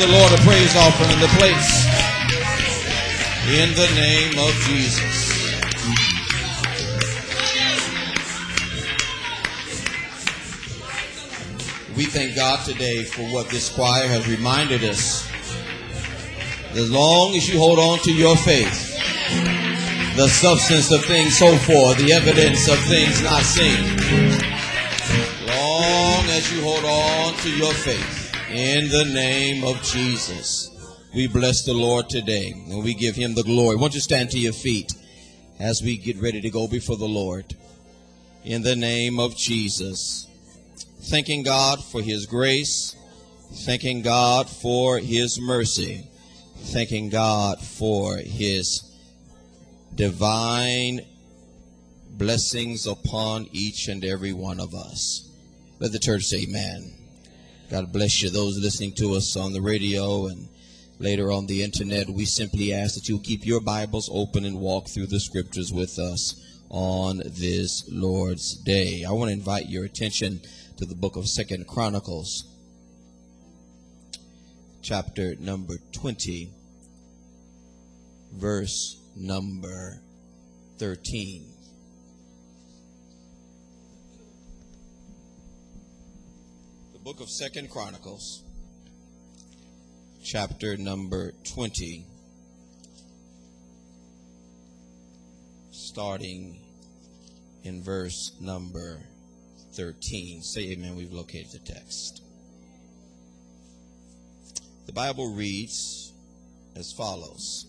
the Lord a praise offering in the place. In the name of Jesus. We thank God today for what this choir has reminded us. As long as you hold on to your faith, the substance of things hoped for, the evidence of things not seen. Long as you hold on to your faith, in the name of Jesus, we bless the Lord today and we give him the glory. Won't you stand to your feet as we get ready to go before the Lord? In the name of Jesus. Thanking God for his grace, thanking God for his mercy, thanking God for his divine blessings upon each and every one of us. Let the church say amen. God bless you. Those listening to us on the radio and later on the internet, we simply ask that you keep your Bibles open and walk through the scriptures with us on this Lord's Day. I want to invite your attention to the book of 2 Chronicles, chapter number 20, verse number 13. The book of 2 Chronicles, chapter number 20, starting in verse number 13. Say amen. We've located the text. The Bible reads as follows.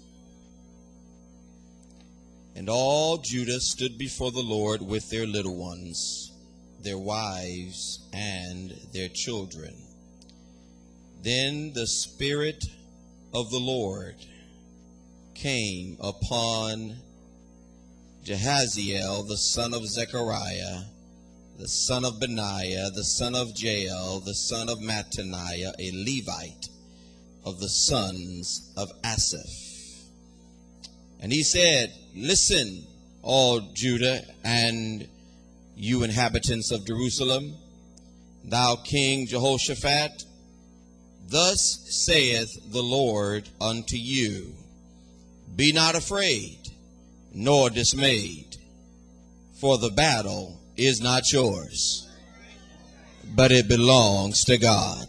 And all Judah stood before the Lord with their little ones, their wives, and their children. Then the Spirit of the Lord came upon Jahaziel, the son of Zechariah, the son of Benaiah, the son of Jael, the son of Mattaniah, a Levite of the sons of Asaph. And he said, listen, all Judah and you inhabitants of Jerusalem, thou King Jehoshaphat, thus saith the Lord unto you, be not afraid, nor dismayed, for the battle is not yours, but it belongs to God.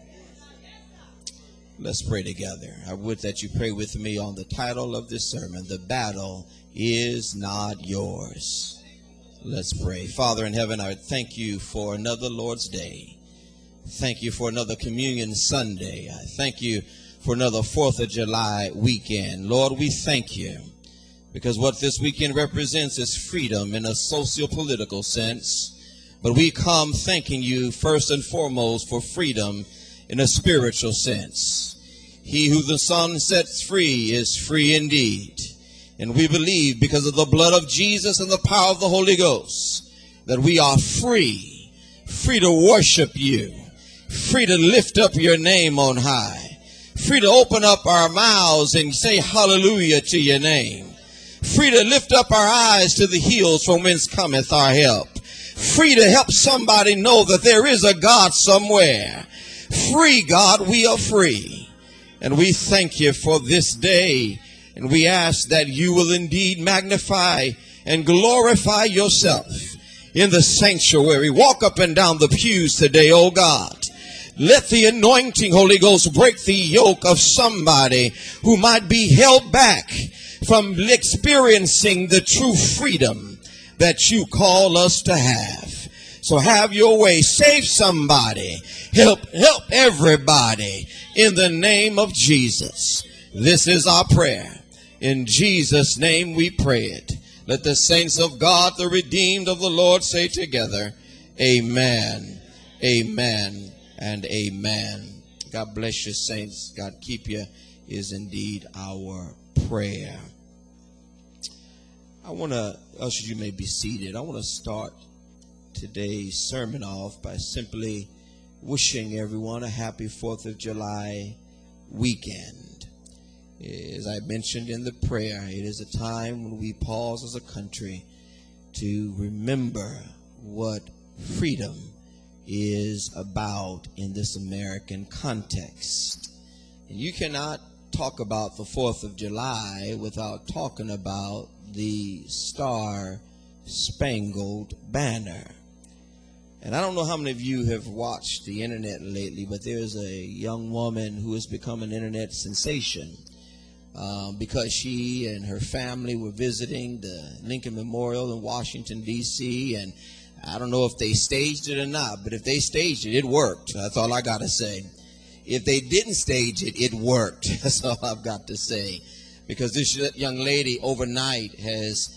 Let's pray together. I would that you pray with me on the title of this sermon, The Battle is Not Yours. Let's pray. Father in heaven, I thank you for another Lord's Day. Thank you for another Communion Sunday. I thank you for another 4th of July weekend. Lord, we thank you because what this weekend represents is freedom in a socio-political sense. But we come thanking you first and foremost for freedom in a spiritual sense. He who the Son sets free is free indeed. And we believe because of the blood of Jesus and the power of the Holy Ghost that we are free to worship you, free to lift up your name on high, free to open up our mouths and say hallelujah to your name, free to lift up our eyes to the hills from whence cometh our help, free to help somebody know that there is a God somewhere. Free, God, we are free. And we thank you for this day. And we ask that you will indeed magnify and glorify yourself in the sanctuary. Walk up and down the pews today, oh God. Let the anointing, Holy Ghost, break the yoke of somebody who might be held back from experiencing the true freedom that you call us to have. So have your way. Save somebody. Help everybody in the name of Jesus. This is our prayer. In Jesus' name we pray it. Let the saints of God, the redeemed of the Lord, say together, amen, amen, and amen. God bless you, saints. God keep you is indeed our prayer. I want to, ushers, you may be seated. I want to start today's sermon off by simply wishing everyone a happy 4th of July weekend. As I mentioned in the prayer, it is a time when we pause as a country to remember what freedom is about in this American context. You cannot talk about the 4th of July without talking about the Star Spangled Banner. And I don't know how many of you have watched the internet lately, but there's a young woman who has become an internet sensation because she and her family were visiting the Lincoln Memorial in Washington, D.C., and I don't know if they staged it or not, but if they staged it, it worked. That's all I got to say. If they didn't stage it, it worked. That's all I've got to say. Because this young lady overnight has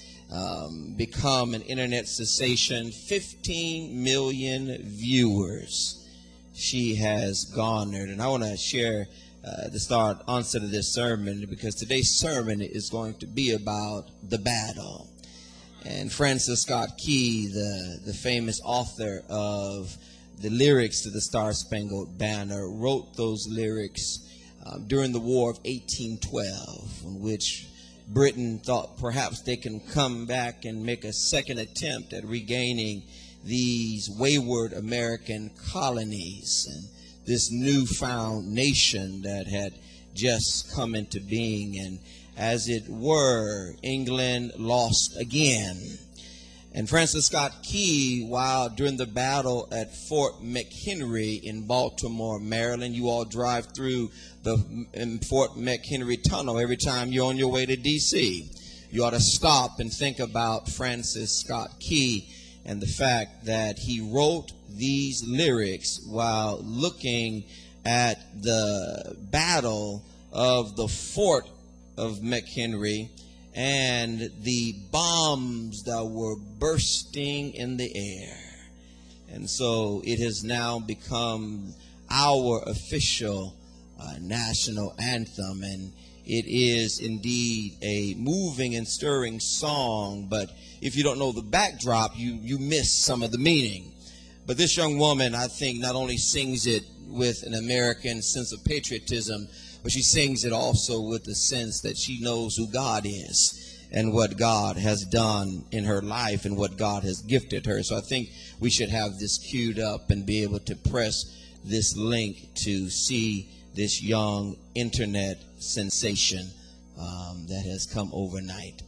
become an internet sensation. 15 million viewers she has garnered. And I want to share the onset of this sermon, because today's sermon is going to be about the battle. And Francis Scott Key, the famous author of the lyrics to the Star Spangled Banner, wrote those lyrics during the War of 1812, in which Britain thought perhaps they can come back and make a second attempt at regaining these wayward American colonies and this newfound nation that had just come into being. And as it were, England lost again. And Francis Scott Key, while during the battle at Fort McHenry in Baltimore, Maryland, you all drive through the Fort McHenry tunnel every time you're on your way to D.C. You ought to stop and think about Francis Scott Key and the fact that he wrote these lyrics while looking at the battle of the Fort of McHenry and the bombs that were bursting in the air. And so it has now become our official national anthem, and it is indeed a moving and stirring song, but if you don't know the backdrop, you miss some of the meaning. But this young woman, I think, not only sings it with an American sense of patriotism, but she sings it also with the sense that she knows who God is and what God has done in her life and what God has gifted her. So I think we should have this queued up and be able to press this link to see this young internet sensation that has come overnight.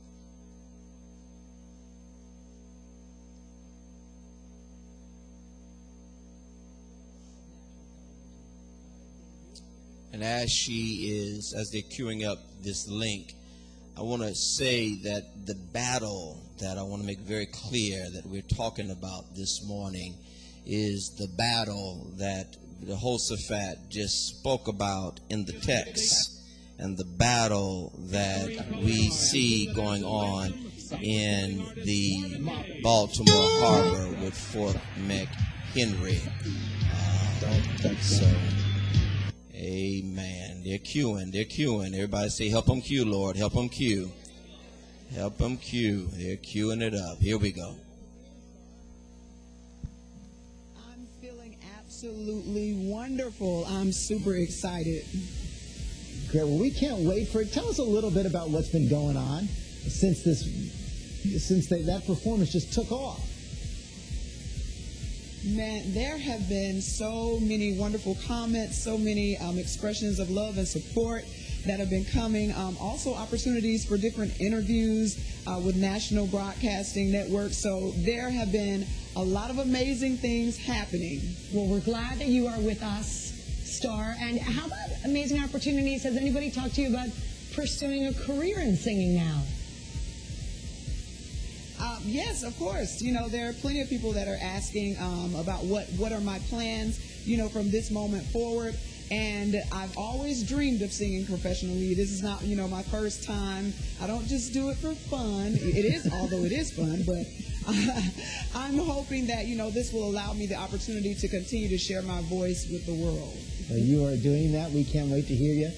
And as they're queuing up this link, I want to say that the battle that I want to make very clear that we're talking about this morning is the battle that Jehoshaphat just spoke about in the text, and the battle that we see going on in the Baltimore Harbor with Fort McHenry. Amen. They're queuing. Everybody say, help them queue, Lord. Help them queue. Help them queue. They're queuing it up. Here we go. I'm feeling absolutely wonderful. I'm super excited. Great. Well, we can't wait for it. Tell us a little bit about what's been going on since that performance just took off. Man, there have been so many wonderful comments, so many expressions of love and support that have been coming. Also opportunities for different interviews with national broadcasting networks. So there have been a lot of amazing things happening. Well, we're glad that you are with us, Star. And how about amazing opportunities? Has anybody talked to you about pursuing a career in singing now? Yes, of course. You know, there are plenty of people that are asking about what are my plans, from this moment forward. And I've always dreamed of singing professionally. This is not, my first time. I don't just do it for fun. It is, although it is fun, but I'm hoping that, this will allow me the opportunity to continue to share my voice with the world. You are doing that. We can't wait to hear you.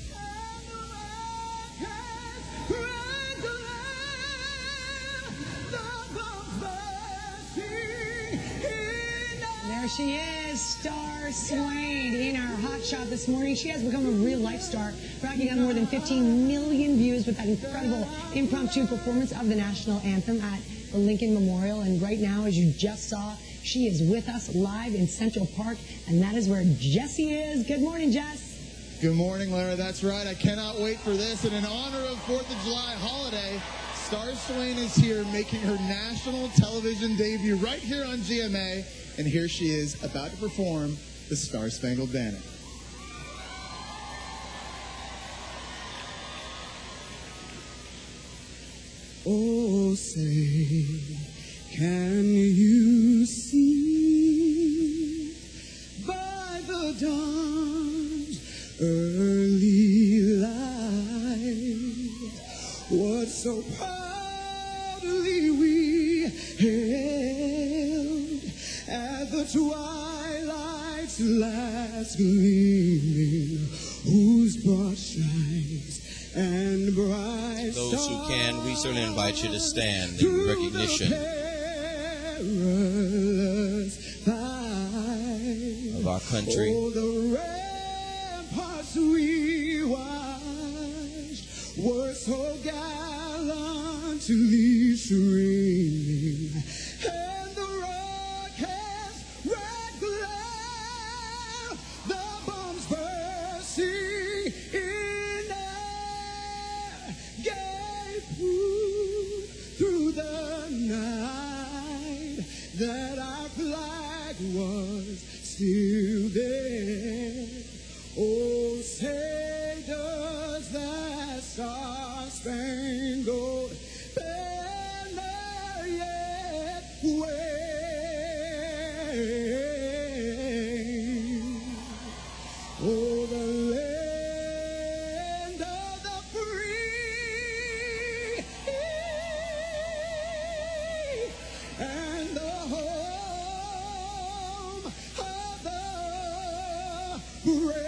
There she is, Star Swain, in our hot shot this morning. She has become a real-life star, racking up more than 15 million views with that incredible impromptu performance of the national anthem at the Lincoln Memorial. And right now, as you just saw, she is with us live in Central Park, and that is where Jessie is. Good morning, Jess. Good morning, Lara. That's right. I cannot wait for this. And in honor of 4th of July holiday, Star Swain is here making her national television debut right here on GMA. And here she is about to perform the Star Spangled Banner. Oh, say, can you see by the dawn's early light what so proudly we hailed at the twilight's last gleaming, whose broad shines and bright Those who can, we certainly invite you to stand in recognition of our country. Oh, the ramparts we watched were so gallantly streaming, and the rocket's red glare, the bombs bursting in air, gave proof through the night that our flag was still there. Oh, say does that star-spangled banner yet wave? Oh, the land of the free and the home of the brave.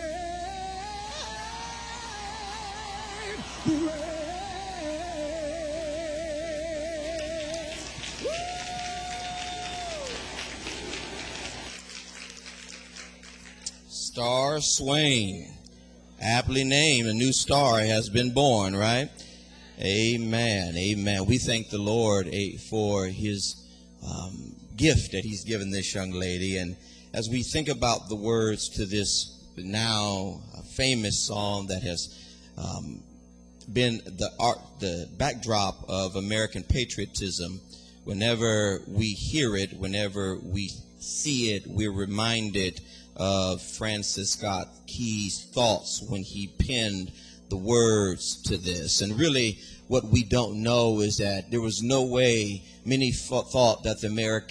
Star Swain, aptly named, a new star has been born, right? Amen, amen. We thank the Lord for his gift that he's given this young lady. And as we think about the words to this now famous song that has been the backdrop of American patriotism, whenever we hear it, whenever we see it, we're reminded of Francis Scott Key's thoughts when he penned the words to this. And really what we don't know is that there was no way many thought that the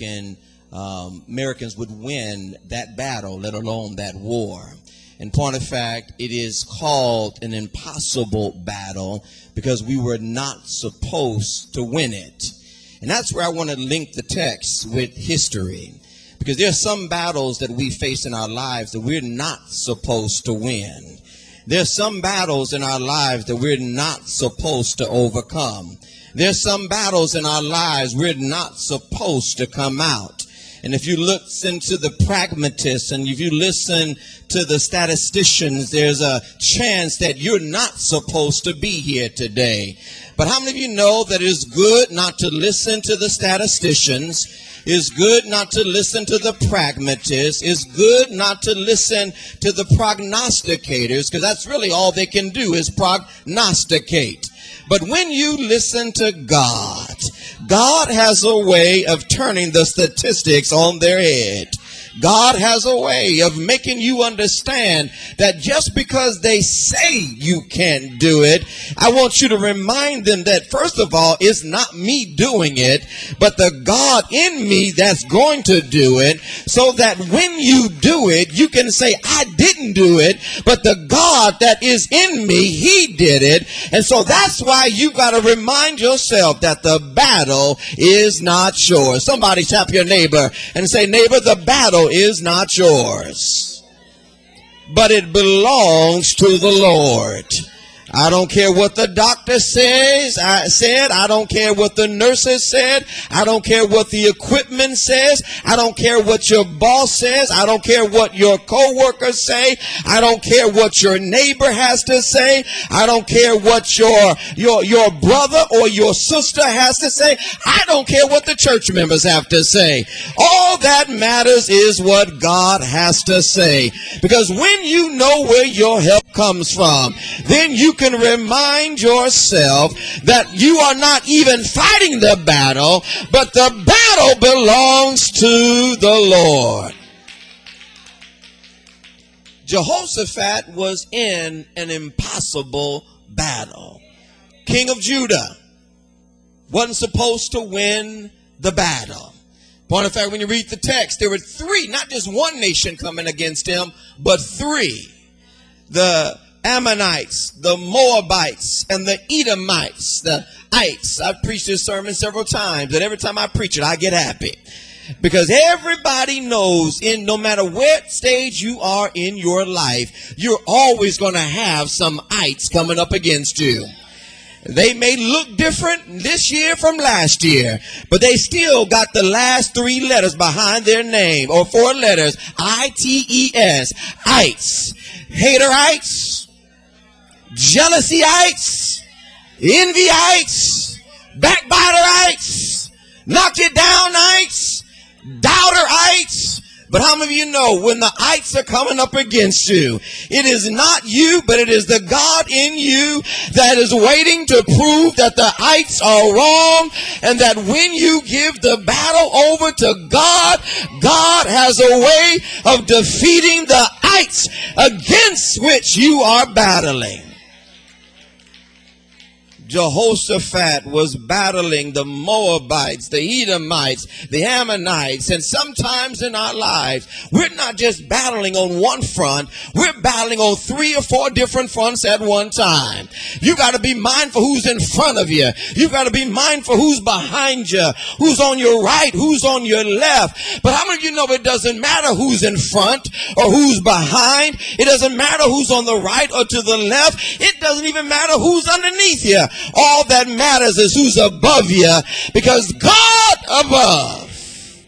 Americans would win that battle, let alone that war. In point of fact, it is called an impossible battle because we were not supposed to win it. And that's where I want to link the text with history. Because there are some battles that we face in our lives that we're not supposed to win. There's some battles in our lives that we're not supposed to overcome. There's some battles in our lives we're not supposed to come out. And if you listen to the pragmatists and if you listen to the statisticians, there's a chance that you're not supposed to be here today. But how many of you know that it's good not to listen to the statisticians? It's good not to listen to the pragmatists. It's good not to listen to the prognosticators, because that's really all they can do is prognosticate. But when you listen to God, God has a way of turning the statistics on their head. God has a way of making you understand that just because they say you can't do it, I want you to remind them that, first of all, it's not me doing it, but the God in me that's going to do it, so that when you do it, you can say, I didn't do it, but the God that is in me, he did it. And so that's why you got to remind yourself that the battle is not yours. Somebody tap your neighbor and say, neighbor, the battle is not yours, but it belongs to the Lord. I don't care what the doctor said. I don't care what the nurses said. I don't care what the equipment says. I don't care what your boss says. I don't care what your coworkers say. I don't care what your neighbor has to say. I don't care what your brother or your sister has to say. I don't care what the church members have to say. All that matters is what God has to say. Because when you know where your help comes from, then you can remind yourself that you are not even fighting the battle, but the battle belongs to the Lord. Jehoshaphat was in an impossible battle. King of Judah wasn't supposed to win the battle. Point of fact, when you read the text, there were three, not just one nation coming against him, but three. The Ammonites, the Moabites, and the Edomites, the ites. I've preached this sermon several times, and every time I preach it, I get happy. Because everybody knows, no matter what stage you are in your life, you're always going to have some ites coming up against you. They may look different this year from last year, but they still got the last three letters behind their name, or four letters, I-T-E-S, ites. Haterites, jealousyites, envyites, backbiterites, knock you downites, doubterites. But how many of you know when the ites are coming up against you, it is not you, but it is the God in you that is waiting to prove that the ites are wrong, and that when you give the battle over to God, God has a way of defeating the ites against which you are battling. Jehoshaphat was battling the Moabites, the Edomites, the Ammonites, and sometimes in our lives, we're not just battling on one front, we're battling on 3 or 4 different fronts at one time. You got to be mindful who's in front of you. You got to be mindful who's behind you, who's on your right, who's on your left. But how many of you know it doesn't matter who's in front or who's behind? It doesn't matter who's on the right or to the left. It doesn't even matter who's underneath you. All that matters is who's above you, because God above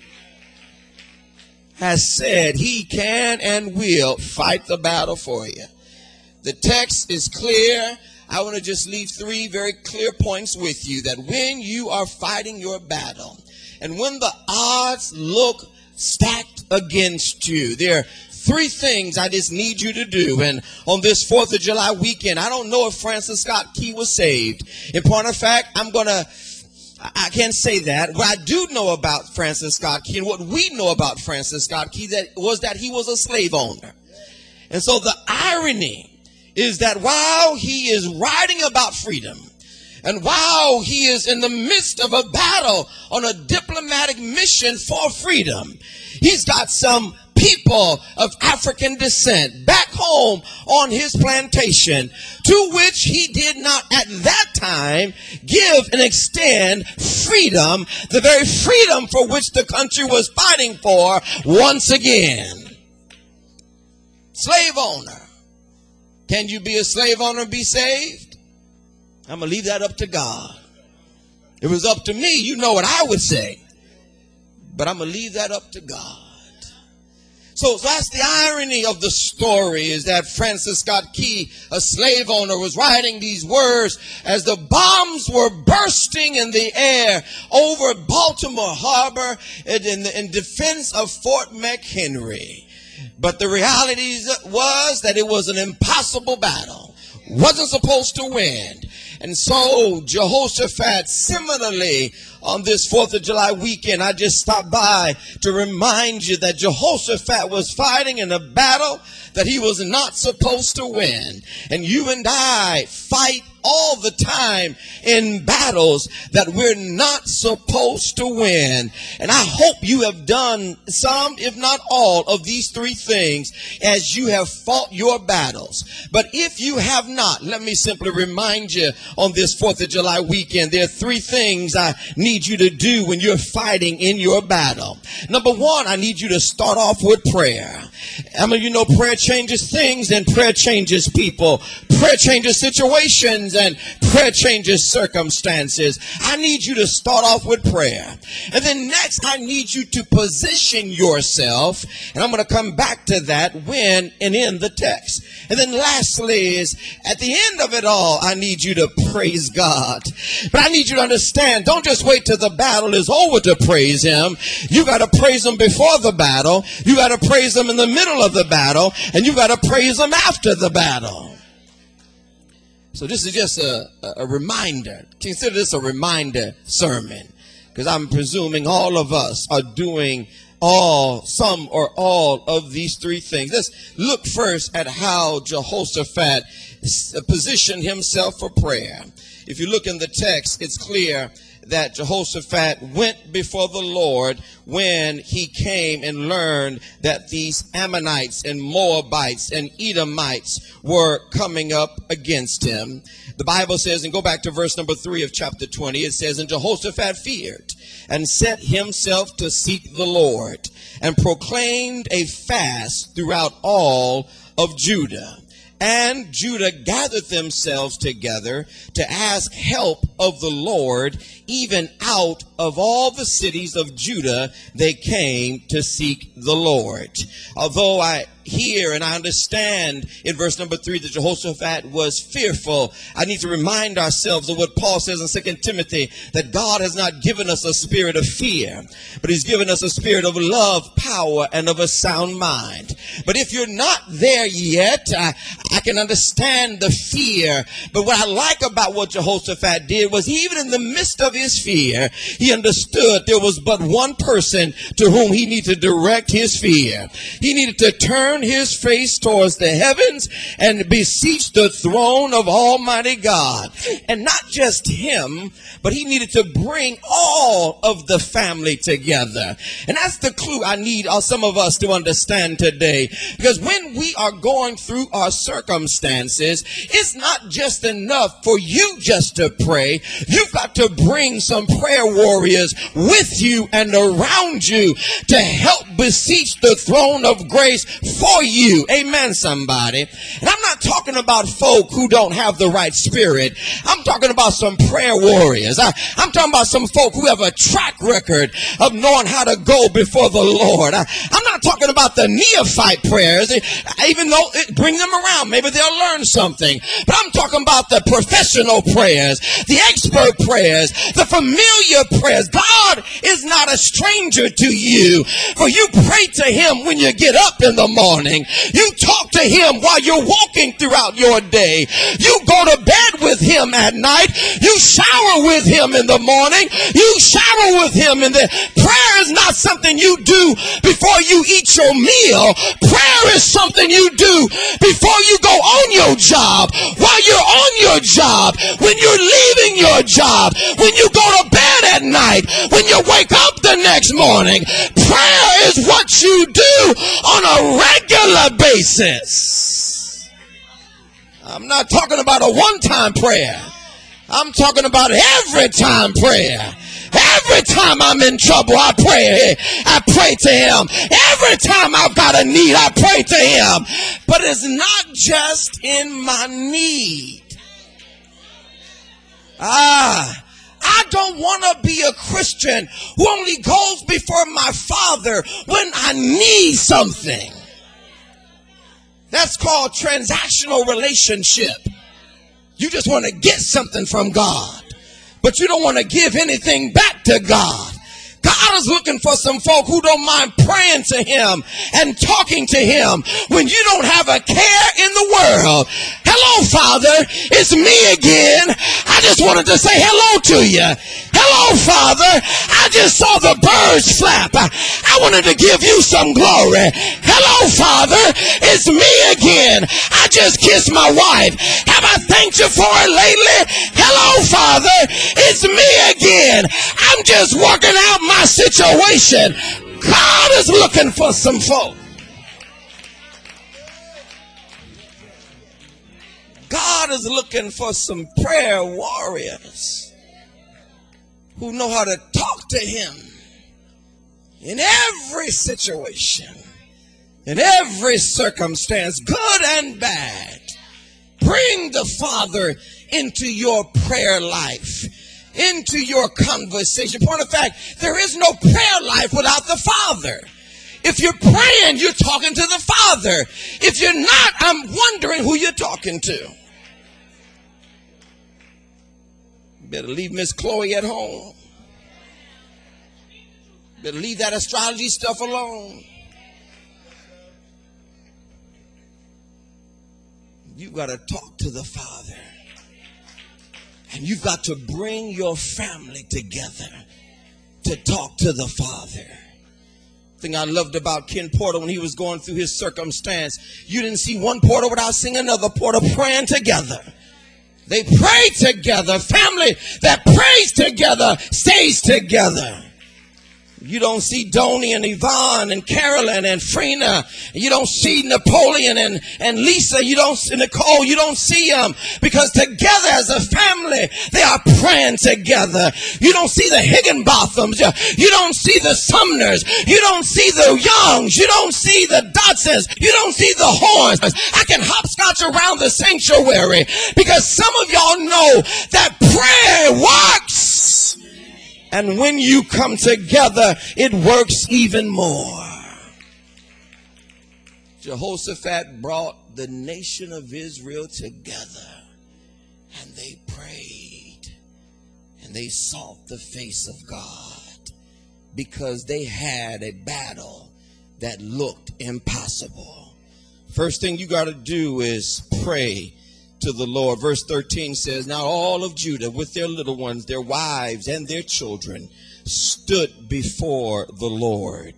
has said he can and will fight the battle for you. The text is clear. I want to just leave 3 very clear points with you, that when you are fighting your battle and when the odds look stacked against you, there are 3 things I just need you to do. And on this 4th of July weekend, I don't know if Francis Scott Key was saved. In point of fact, I can't say that. What I do know about Francis Scott Key, and what we know about Francis Scott Key, was that he was a slave owner. And so the irony is that while he is writing about freedom, and while he is in the midst of a battle on a diplomatic mission for freedom, he's got some people of African descent back home on his plantation, to which he did not at that time give and extend freedom, the very freedom for which the country was fighting for once again. Slave owner. Can you be a slave owner and be saved? I'm going to leave that up to God. If it was up to me, you know what I would say. But I'm going to leave that up to God. So that's the irony of the story, is that Francis Scott Key, a slave owner, was writing these words as the bombs were bursting in the air over Baltimore Harbor in defense of Fort McHenry. But the reality was that it was an impossible battle. Wasn't supposed to win. And so Jehoshaphat, similarly, on this 4th of July weekend, I just stopped by to remind you that Jehoshaphat was fighting in a battle that he was not supposed to win. And you and I fight all the time in battles that we're not supposed to win. And I hope you have done some, if not all, of these 3 things as you have fought your battles. But if you have not, let me simply remind you on this 4th of July weekend, there are 3 things I need you to do when you're fighting in your battle. Number 1, I need you to start off with prayer. I mean, you know, prayer changes things and prayer changes people. prayer changes situations and prayer changes circumstances. I need you to start off with prayer. And then next, I need you to position yourself. And I'm going to come back to that when and in the text. And then lastly is at the end of it all, I need you to praise God. But I need you to understand, don't just wait till the battle is over to praise him. You got to praise him before the battle. You got to praise him in the middle of the battle. And you got to praise him after the battle. So this is just a reminder. Consider this a reminder sermon. Because I'm presuming all of us are doing some or all of these three things. Let's look first at how Jehoshaphat positioned himself for prayer. If you look in the text, it's clear that Jehoshaphat went before the Lord when he came and learned that these Ammonites and Moabites and Edomites were coming up against him. The Bible says, and go back to verse number 3 of chapter 20, it says, and Jehoshaphat feared and set himself to seek the Lord and proclaimed a fast throughout all of Judah. And Judah gathered themselves together to ask help of the Lord. Even out of all the cities of Judah, they came to seek the Lord. Although I hear and I understand in verse number 3 that Jehoshaphat was fearful, I need to remind ourselves of what Paul says in 2 Timothy, that God has not given us a spirit of fear, but he's given us a spirit of love, power, and of a sound mind. But if you're not there yet, I can understand the fear. But what I like about what Jehoshaphat did was, even in the midst of his fear, he understood there was but one person to whom he needed to direct his fear. He needed to turn his face towards the heavens and beseech the throne of Almighty God. And not just him, but he needed to bring all of the family together. And that's the clue I need some of us to understand today. Because when we are going through our circumstances, it's not just enough for you just to pray. You've got to bring some prayer warriors with you and around you to help beseech the throne of grace for you. Amen, somebody. And I'm not talking about folk who don't have the right spirit. I'm talking about some prayer warriors. I'm talking about some folk who have a track record of knowing how to go before the Lord. I'm not talking about the neophyte prayers, even though bring them around. Maybe they'll learn something. But I'm talking about the professional prayers, the expert prayers, the familiar prayers. God is not a stranger to you, for you pray to him when you get up in the morning. You talk to him while you're walking throughout your day. You go to bed with him at night. You shower with him in the morning. You shower with him in the prayer is not something you do before you eat your meal. Prayer is something you do before you go on your job, while you're on your job, when you're leaving your job, when you go to bed at night, when you wake up the next morning. Prayer is what you do on a regular basis. I'm not talking about a one-time prayer. I'm talking about every time prayer. Every time I'm in trouble, I pray. I pray to him. Every time I've got a need, I pray to him. But it's not just in my need. I don't want to be a Christian who only goes before my Father when I need something. That's called transactional relationship. You just want to get something from God, but you don't want to give anything back to God. God is looking for some folk who don't mind praying to him and talking to him when you don't have a care in the world. Hello, Father. It's me again. I just wanted to say hello to you. Hello, Father. I just saw the birds flap. I wanted to give you some glory. Hello, Father. It's me again. I just kissed my wife. Have I thanked you for it lately? Hello, Father. It's me again. I'm just working out my situation. God is looking for some folk. God is looking for some prayer warriors who know how to talk to him in every situation, in every circumstance, good and bad. Bring the Father into your prayer life, into your conversation. Point of fact, there is no prayer life without the Father. If you're praying, you're talking to the Father. If you're not, I'm wondering who you're talking to. You better leave Miss Chloe at home. Better leave that astrology stuff alone. You've got to talk to the Father. And you've got to bring your family together to talk to the Father. Thing I loved about Ken Porter when he was going through his circumstance, you didn't see one Porter without seeing another Porter praying together. They pray together. Family that prays together stays together. You don't see Donnie and Yvonne and Carolyn and Frina. You don't see Napoleon and Lisa. You don't see Nicole. You don't see them because together as a family, they are praying together. You don't see the Higginbothams. You don't see the Sumners. You don't see the Youngs. You don't see the Dodsons. You don't see the Horns. I can hopscotch around the sanctuary because some of y'all know that prayer works. And when you come together, it works even more. Jehoshaphat brought the nation of Israel together, and they prayed, and they sought the face of God, because they had a battle that looked impossible. First thing you got to do is pray to the Lord. Verse 13 says, now all of Judah with their little ones, their wives and their children stood before the Lord.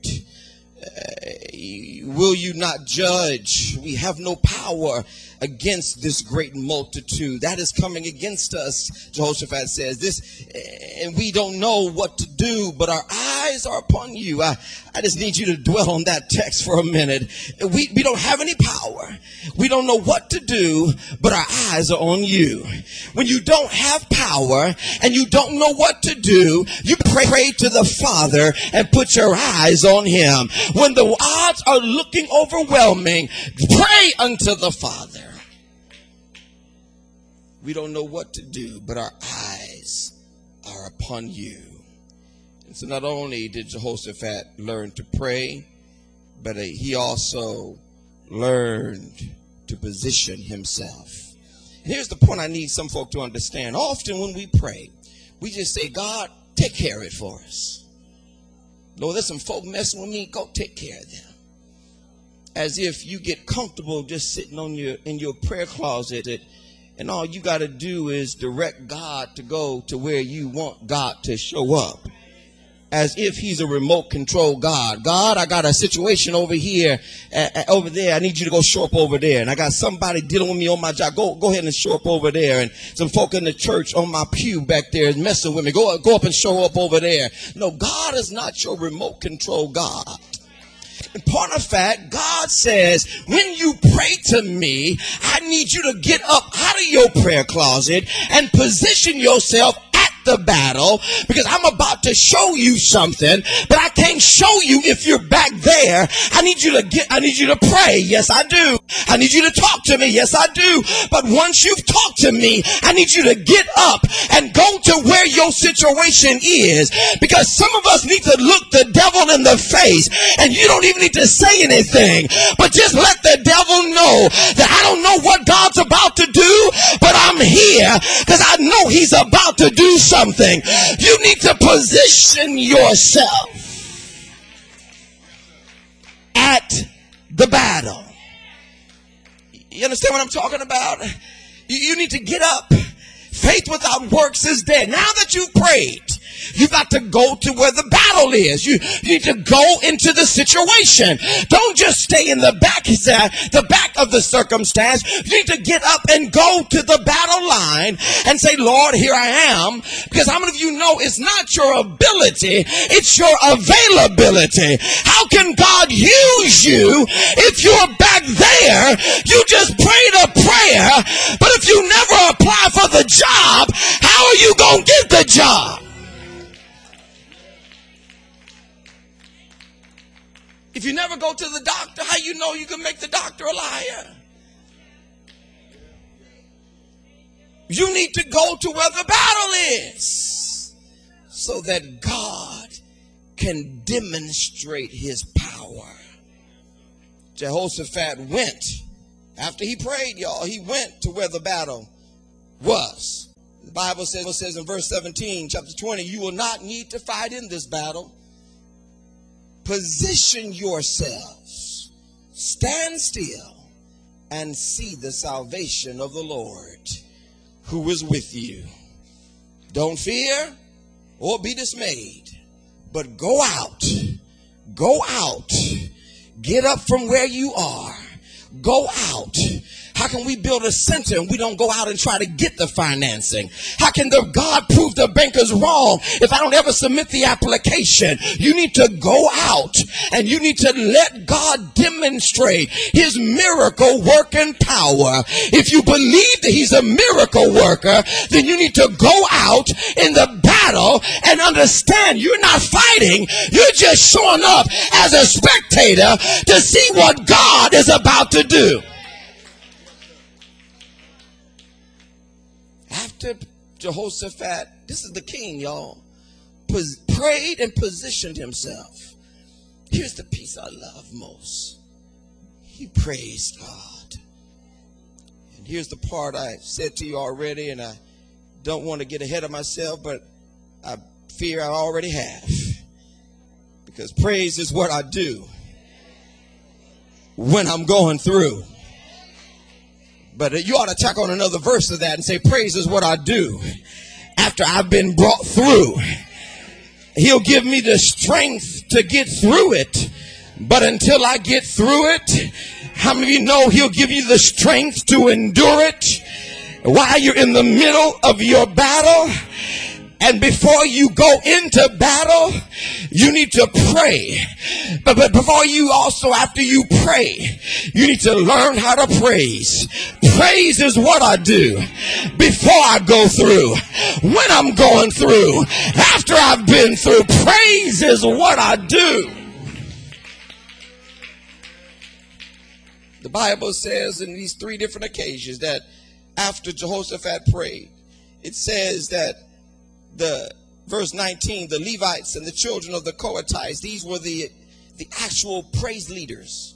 Will you not judge? We have no power against this great multitude that is coming against us. Jehoshaphat says this, and we don't know what to do, but our eyes are upon you. I just need you to dwell on that text for a minute. We don't have any power. We don't know what to do, but our eyes are on you. When you don't have power and you don't know what to do, you pray to the Father and put your eyes on him. When the odds are looking overwhelming, pray unto the Father. We don't know what to do, but our eyes are upon you. And so not only did Jehoshaphat learn to pray, but he also learned to position himself. And here's the point I need some folk to understand. Often when we pray, we just say, God, take care of it for us. Lord, there's some folk messing with me. Go take care of them. As if you get comfortable just sitting in your prayer closet and all you got to do is direct God to go to where you want God to show up. As if he's a remote control God. God, I got a situation over here, over there. I need you to go show up over there. And I got somebody dealing with me on my job. Go ahead and show up over there. And some folk in the church on my pew back there is messing with me. Go up and show up over there. No, God is not your remote control God. In point of fact, God says, when you pray to me, I need you to get up out of your prayer closet and position yourself at the battle, because I'm about to show you something, but I can't show you if you're back there. I need you to pray. Yes, I do. I need you to talk to me. Yes, I do. But once you've talked to me, I need you to get up and go to where your situation is, because some of us need to look the devil in the face, and you don't even need to say anything, but just let the devil know that I don't know what God's about to do, but I'm here because I know he's about to do something. You need to position yourself at the battle. You understand what I'm talking about? You need to get up. Faith without works is dead. Now that you've prayed, you got to go to where the battle is. You need to go into the situation. Don't just stay in the back of the circumstance. You need to get up and go to the battle line and say, Lord, here I am. Because how many of you know it's not your ability, it's your availability. How can God use you if you're back there? You just prayed a prayer, but if you never apply for the job, how are you going to get the job? If you never go to the doctor, how you know you can make the doctor a liar? You need to go to where the battle is so that God can demonstrate his power. Jehoshaphat went. After he prayed, y'all, he went to where the battle was. The Bible says in verse 17, chapter 20, you will not need to fight in this battle. Position yourselves, stand still, and see the salvation of the Lord who is with you. Don't fear or be dismayed, but go out, get up from where you are, go out. How can we build a center and we don't go out and try to get the financing? How can God prove the bankers wrong if I don't ever submit the application? You need to go out and you need to let God demonstrate his miracle working power. If you believe that he's a miracle worker, then you need to go out in the battle and understand you're not fighting. You're just showing up as a spectator to see what God is about to do. After Jehoshaphat, this is the king, y'all, prayed and positioned himself. Here's the piece I love most. He praised God. And here's the part I said to you already, and I don't want to get ahead of myself, but I fear I already have. Because praise is what I do when I'm going through. But you ought to tack on another verse of that and say, praise is what I do after I've been brought through. He'll give me the strength to get through it. But until I get through it, how many of you know he'll give you the strength to endure it while you're in the middle of your battle? And before you go into battle, you need to pray. But before you also, after you pray, you need to learn how to praise. Praise is what I do before I go through, when I'm going through, after I've been through. Praise is what I do. The Bible says in these three different occasions that after Jehoshaphat prayed, it says that verse 19, the Levites and the children of the Kohathites, these were the actual praise leaders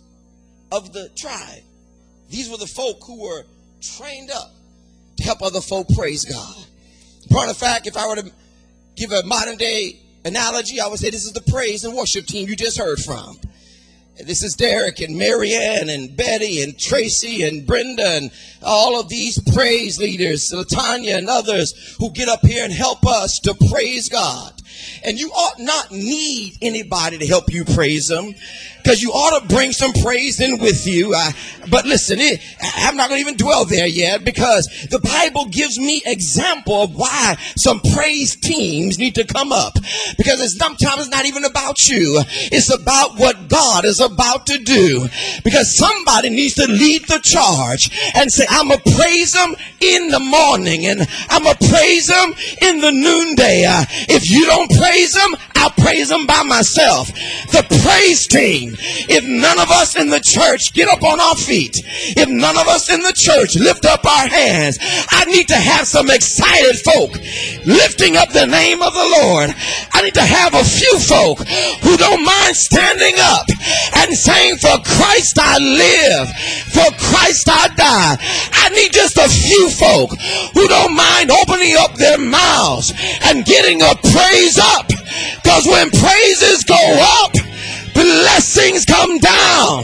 of the tribe. These were the folk who were trained up to help other folk praise God. Point of fact, if I were to give a modern day analogy, I would say this is the praise and worship team you just heard from. This is Derek and Marianne and Betty and Tracy and Brenda and all of these praise leaders, Latanya and others who get up here and help us to praise God. And you ought not need anybody to help you praise him, because you ought to bring some praise in with you. But listen, I'm not going to even dwell there yet, because the Bible gives me example of why some praise teams need to come up. Because sometimes it's not even about you. It's about what God is about to do. Because somebody needs to lead the charge and say, I'm going to praise him in the morning and I'm going to praise him in the noonday. If you don't praise him, I'll praise him by myself. The praise team. If none of us in the church get up on our feet, if none of us in the church lift up our hands, I need to have some excited folk lifting up the name of the Lord. I need to have a few folk who don't mind standing up and saying, for Christ I live, for Christ I die. I need just a few folk who don't mind opening up their mouths and getting a praise up. Because when praises go up, blessings come down.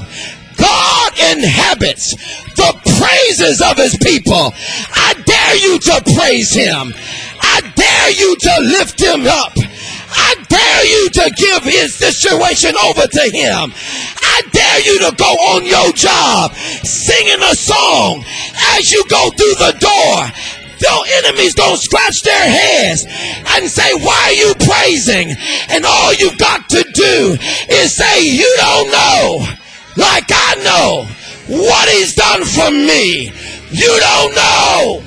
God inhabits the praises of his people. I dare you to praise him. I dare you to lift him up. I dare you to give his situation over to him. I dare you to go on your job singing a song as you go through the door. Your enemies don't scratch their heads and say, why are you praising? And all you've got to do is say, you don't know like I know what he's done for me. You don't know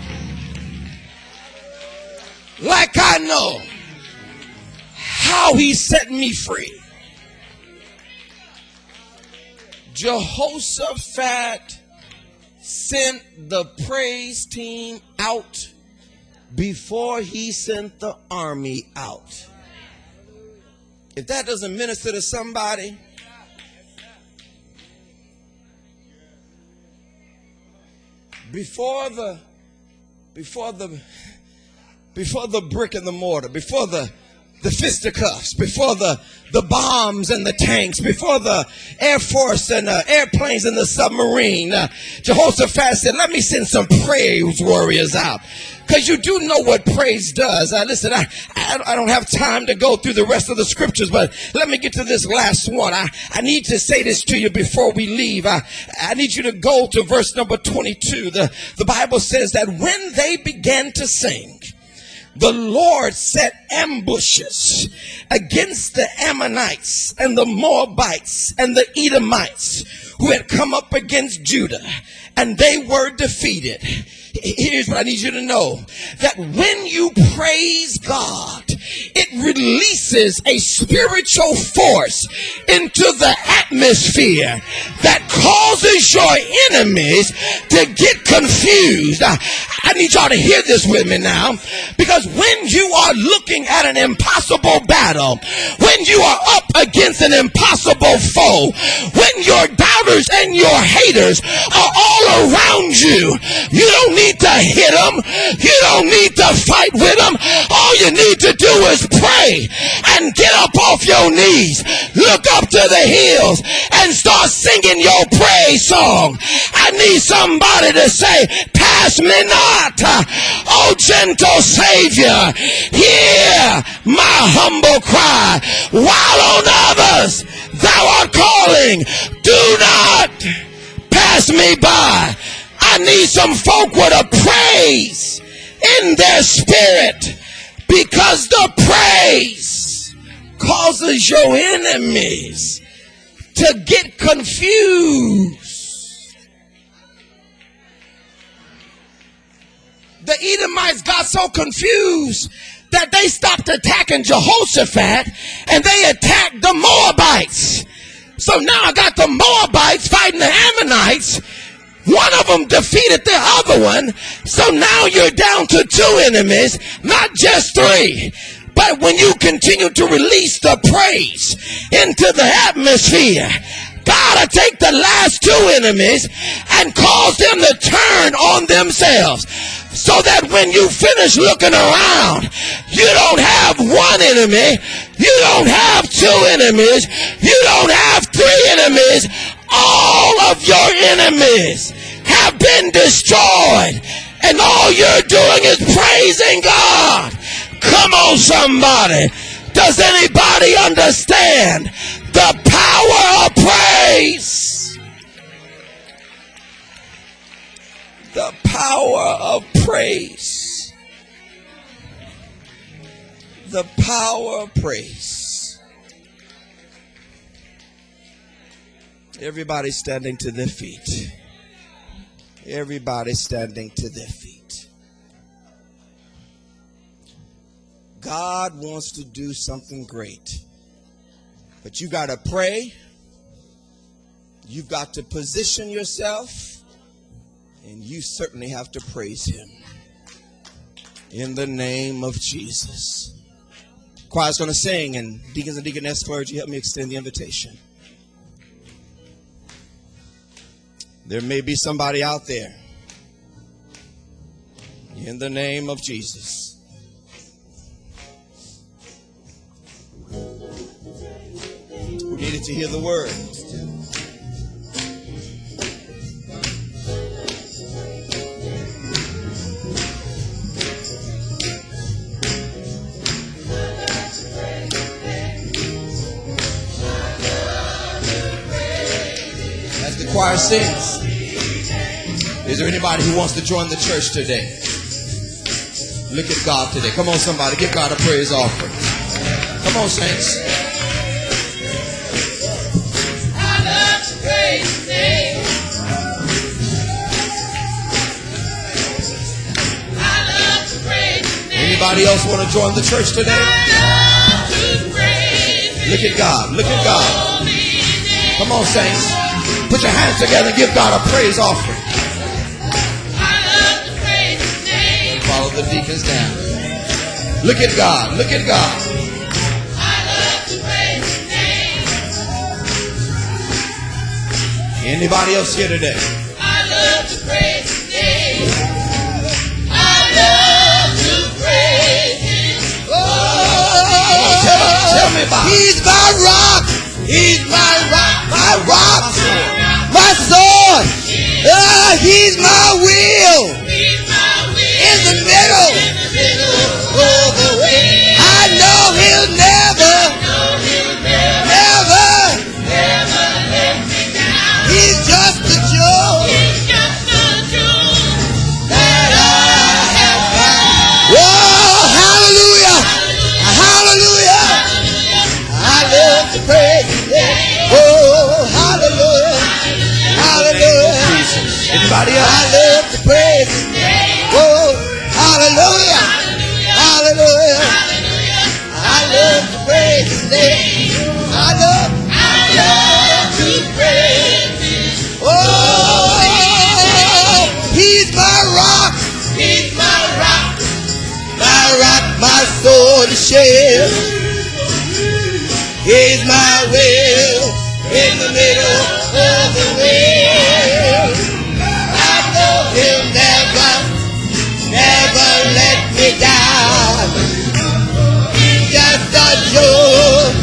like I know how he set me free. Jehoshaphat sent the praise team out before he sent the army out. If that doesn't minister to somebody, before the brick and the mortar, before the fisticuffs, before the bombs and the tanks, before the Air Force and airplanes and the submarine, Jehoshaphat said, let me send some praise warriors out. Because you do know what praise does. Listen, I don't have time to go through the rest of the scriptures, but let me get to this last one. I need to say this to you before we leave. I need you to go to verse number 22. The Bible says that when they began to sing, the Lord set ambushes against the Ammonites and the Moabites and the Edomites who had come up against Judah, and they were defeated. Here's what I need you to know, that when you praise God, it releases a spiritual force into the atmosphere that causes your enemies to get confused. I need y'all to hear this with me now, because when you are looking at an impossible battle, when you are up against an impossible foe, when your doubters and your haters are all around you, you don't need to hit them. You don't need to fight with them. All you need to do is pray and get up off your knees. Look up to the hills and start singing your praise song. I need somebody to say, pass me not, O gentle Savior. Hear my humble cry. While on others thou art calling, do not pass me by. I need some folk with a praise in their spirit, because the praise causes your enemies to get confused. The Edomites got so confused that they stopped attacking Jehoshaphat and they attacked the Moabites. So now I got the Moabites fighting the Ammonites. One of them defeated the other one. So now you're down to two enemies, not just three. But when you continue to release the praise into the atmosphere, God will take the last two enemies and cause them to turn on themselves. So that when you finish looking around, you don't have one enemy, you don't have two enemies, you don't have three enemies. All of your enemies have been destroyed, and all you're doing is praising God. Come on, somebody. Does anybody understand the power of praise? The power of praise. The power of praise. Everybody standing to their feet. Everybody standing to their feet. God wants to do something great. But you got to pray. You've got to position yourself. And you certainly have to praise him. In the name of Jesus. Choir's going to sing, and deacons and deaconess clergy, help me extend the invitation. There may be somebody out there. In the name of Jesus. Who needed to hear the word. Choir sings. Is there anybody who wants to join the church today? Look at God today. Come on, somebody. Give God a praise offering. Come on, saints. I love to praise His name. I love to praise His name. Anybody else want to join the church today? I love to praise. Look at God. Look at God. Come on, saints. Put your hands together and give God a praise offering. the deacons down. Look at God. Look at God. Anybody else here today? I love to praise His name. I love to praise Him. Oh, tell me about it. He's my rock. He's my rock. My rock. My sword. He's my will. He's my will. In the middle. In the middle of the way. I know He'll never Never let me down. He's just the joy He's just a jewel that I have found. Oh, hallelujah. Hallelujah. I love to praise His name. Oh, hallelujah. Hallelujah. Anybody I else? love to praise His name. Oh, hallelujah. Hallelujah. I love to praise His name. I love to praise Him. Oh, He's my rock, He's my rock. my sword to shield. He's my will in the middle of the way. I know He'll never let me down. He's just a joy.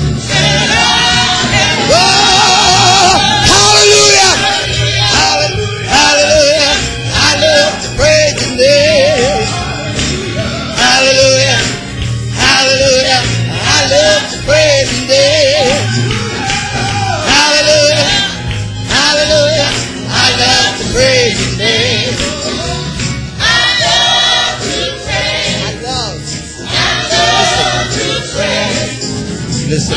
Oh, hallelujah. Hallelujah. I love to praise His name. Hallelujah. Hallelujah. I love to praise His name. Hallelujah. Hallelujah. I love to praise His name. I love to praise. Listen.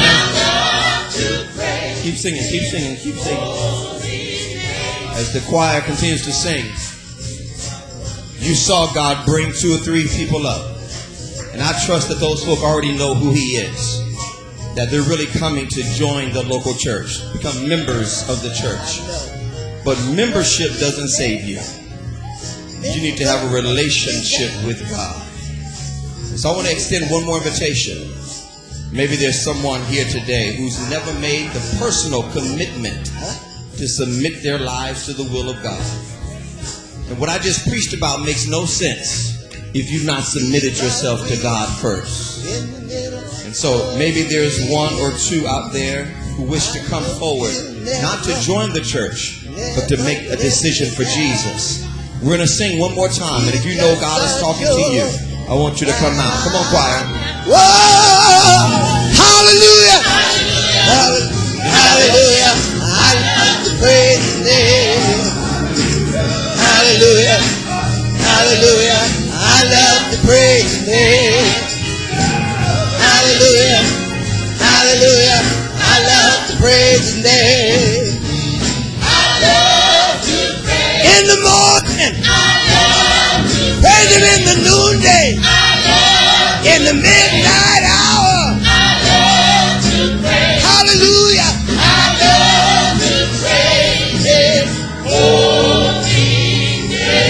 Keep singing, keep singing, keep singing. As the choir continues to sing, you saw God bring 2 or 3 people up. And I trust that those folk already know who He is. That they're really coming to join the local church, become members of the church. But membership doesn't save you. You need to have a relationship with God. So I want to extend one more invitation. Maybe there's someone here today who's never made the personal commitment to submit their lives to the will of God. And what I just preached about makes no sense if you've not submitted yourself to God first. And so maybe there's 1 or 2 out there who wish to come forward, not to join the church, but to make a decision for Jesus. We're going to sing one more time, and if you know God is talking to you, I want you to come out. Come on, choir. Whoa! Hallelujah! Hallelujah! I love to praise His name. Hallelujah! Hallelujah! I love to praise His name. Hallelujah! Hallelujah! I love to praise His name. I love to praise. In the morning, I love to praise Him in the noonday, in the midnight hour. love to praise. Hallelujah! I love to praise His holy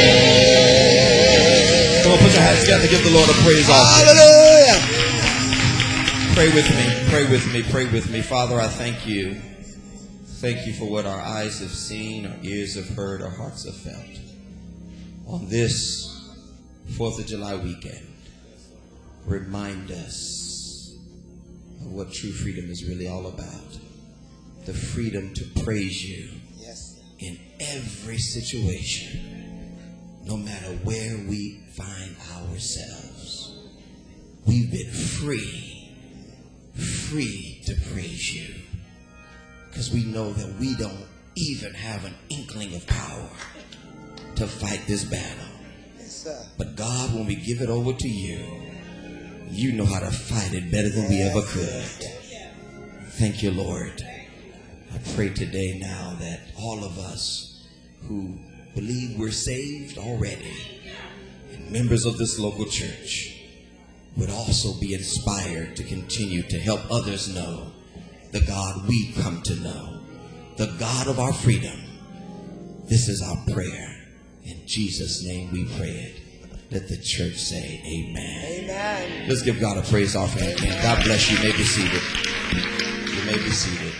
name. Come on, put your hands together. Give the Lord a praise offering. Hallelujah! Pray with me. Pray with me. Pray with me. Father, I thank you. Thank you for what our eyes have seen, our ears have heard, our hearts have felt. On this 4th of July weekend, remind us of what true freedom is really all about. The freedom to praise you in every situation, no matter where we find ourselves. We've been free to praise you, because we know that we don't even have an inkling of power to fight this battle. But God, when we give it over to you, you know how to fight it better than we ever could. Thank you, Lord. I pray today now that all of us who believe we're saved already and members of this local church would also be inspired to continue to help others know the God we come to know, the God of our freedom. This is our prayer. In Jesus' name we pray it. Let the church say amen. Amen. Let's give God a praise offering again. God bless you. You may be seated. You may be seated.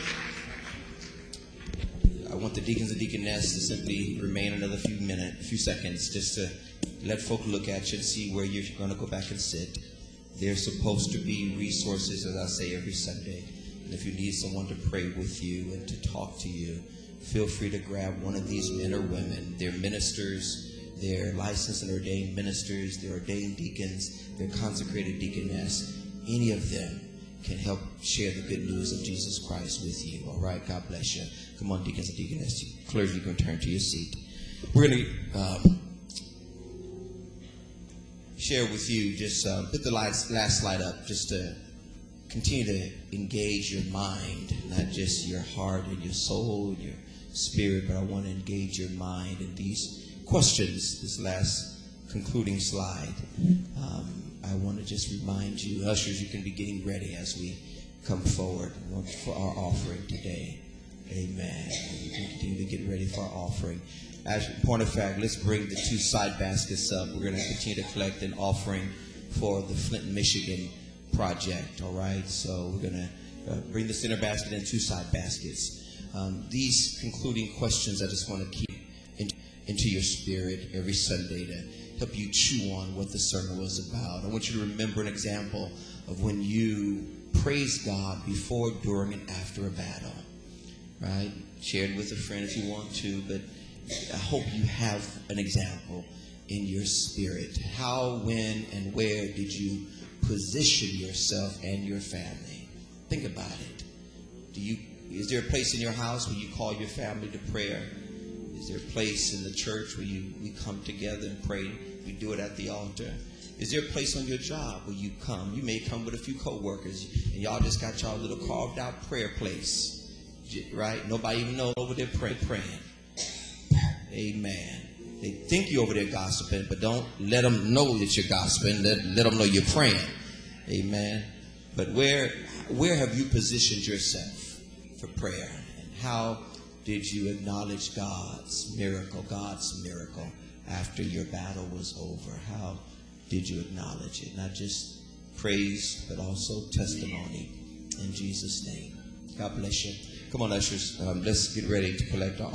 I want the deacons and deaconess to simply remain another few seconds just to let folk look at you and see where you're going to go back and sit. There's supposed to be resources, as I say every Sunday. And if you need someone to pray with you and to talk to you, feel free to grab one of these men or women. They're ministers, they're licensed and ordained ministers, they're ordained deacons, they're consecrated deaconess. Any of them can help share the good news of Jesus Christ with you. All right, God bless you. Come on, deacons and deaconess. Clergy, you can turn to your seat. We're going to share with you, just put the last slide up, just to continue to engage your mind, not just your heart and your soul and your spirit, but I want to engage your mind in these questions, this last concluding slide. I want to just remind you, ushers, you can be getting ready as we come forward for our offering today. Amen. We can continue to get ready for our offering. As a point of fact, let's bring the two side baskets up. We're going to continue to collect an offering for the Flint, Michigan project. All right. So we're going to bring the center basket and two side baskets. These concluding questions I just want to keep into your spirit every Sunday to help you chew on what the sermon was about. I want you to remember an example of when you praise God before, during, and after a battle. Right? Share it with a friend if you want to, but I hope you have an example in your spirit. How, when, and where did you position yourself and your family? Think about it. Is there a place in your house where you call your family to prayer? Is there a place in the church where we come together and pray? We do it at the altar. Is there a place on your job where you come? You may come with a few co-workers and y'all just got y'all little carved out prayer place, right? Nobody even knows over there praying. Amen. They think you're over there gossiping, but don't let them know that you're gossiping. Let them know you're praying. Amen. But where have you positioned yourself for prayer? And how did you acknowledge God's miracle after your battle was over? How did you acknowledge it? Not just praise, but also testimony. In Jesus' name. God bless you. Come on, ushers. Let's get ready to collect our